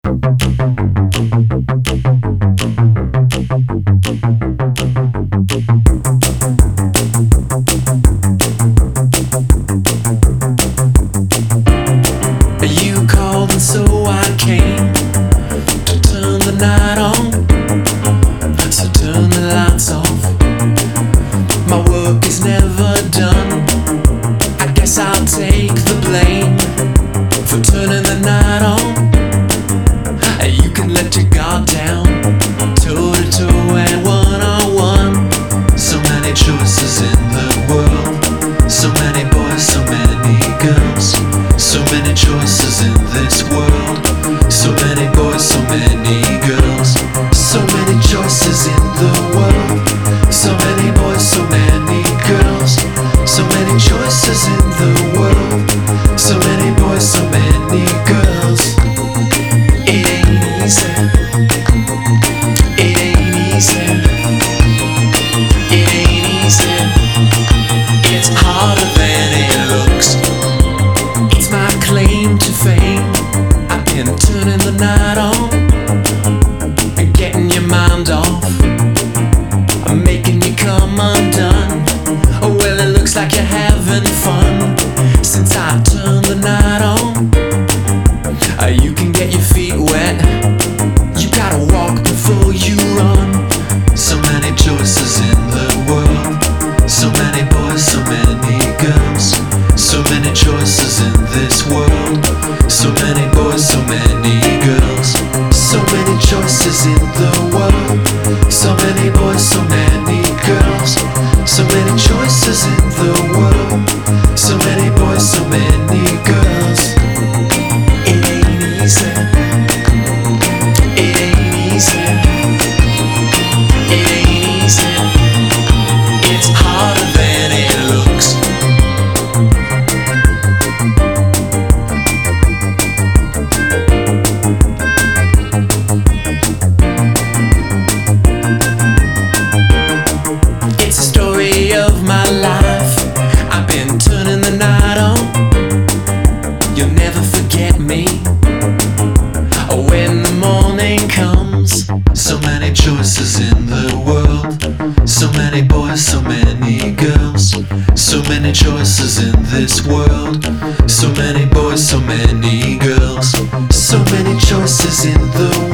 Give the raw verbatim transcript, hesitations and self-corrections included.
You called and so I came to turn the night on. So turn the lights off. My work is never done. I guess I'll take the blame for turning the night on. You can let your guard down, toe to toe and one on one. So many choices in the world, so many boys, so many girls. So many choices in this world, so many boys, so many girls. So many choices in the world, so many boys, so many girls. So many choices in the world, so many boys, so many girls. It ain't easy, it ain't easy, it ain't easy. It's harder than it looks. It's my claim to fame. I've been turning the night on and getting your mind off. I'm making you come undone. Oh, well, it looks like you're having fun since I turned the night on. Uh, you can get your feet wet. You gotta walk before you run. So many choices in the world, so many boys, so many girls. So many choices in this world, so many boys, so many girls. So many choices in the world, so many boys, so many girls. So many choices in the world, so many boys, so many girls. It ain't easy, it ain't easy, it ain't easy. It's harder than it looks. It's a story of my life. I've been turning the night on. You'll never forget me when the morning comes. So many choices in the world, so many boys, so many girls. So many choices in this world, so many boys, so many girls. So many choices in the world.